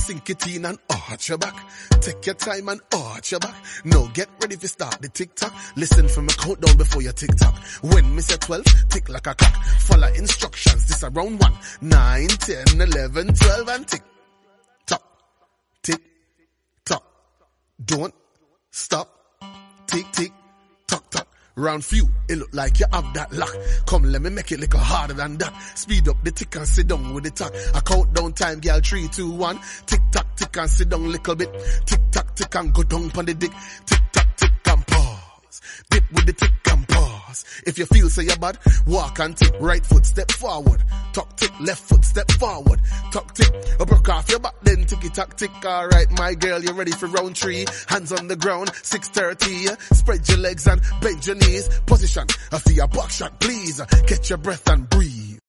sink it in and arch your back. Take your time and arch your back. Now get ready to start the tick-tock. Listen for my countdown before your tick-tock. When me say 12, tick like a clock. Follow instructions, this a round 1. 9, 10, 11, 12 and tick. Tock. Tick. Tock. Don't stop. Tick, tick. Tock, tock. Round few, it look like you have that lock. Come, let me make it little harder than that. Speed up the tick and sit down with the talk. I count down time, girl, 3, 2, 1. Tick tock, tick and sit down little bit. Tick tock, tick and go down on the dick. Tick tock, tick and pause. Dip with the tick and pause. If you feel so you're bad, walk and tick. Right foot, step forward. Tuck, tick, left foot, step forward. Tuck, tick, broke off your back, then ticky tock, tick. Alright, my girl, you ready for round 3? Hands on the ground, 6:30. Spread your legs and bend your knees. Position for your back shot, please. Catch your breath and breathe.